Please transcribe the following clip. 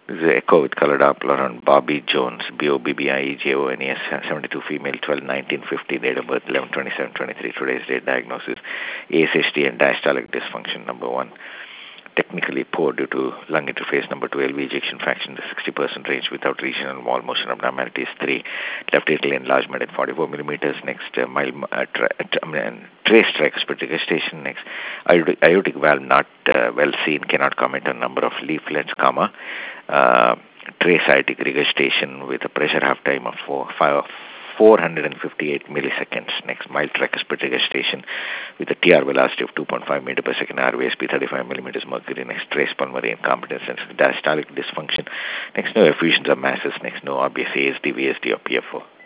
This is echo with color Doppler on Bobby Jones, Bobbiejones, 72 female, 12, 1950, date of birth 11/27/23, today's date, diagnosis, ASHD and diastolic dysfunction, number 1. Technically poor due to lung interface, number 2, LV ejection fraction, the 60% range without regional wall motion abnormalities, 3, left atrial enlargement at 44 millimeters, next, mild trace tricuspid regurgitation, next, aortic valve not well seen, cannot comment on number of leaflets, comma, trace aortic regurgitation with a pressure half time of 458 milliseconds. Next, mild tricuspid regurgitation with a TR velocity of 2.5 meter per second, RVSP 35 millimeters mercury. Next, trace pulmonary incompetence and diastolic dysfunction. Next, no effusions or masses. Next, no obvious ASD, VSD or PFO.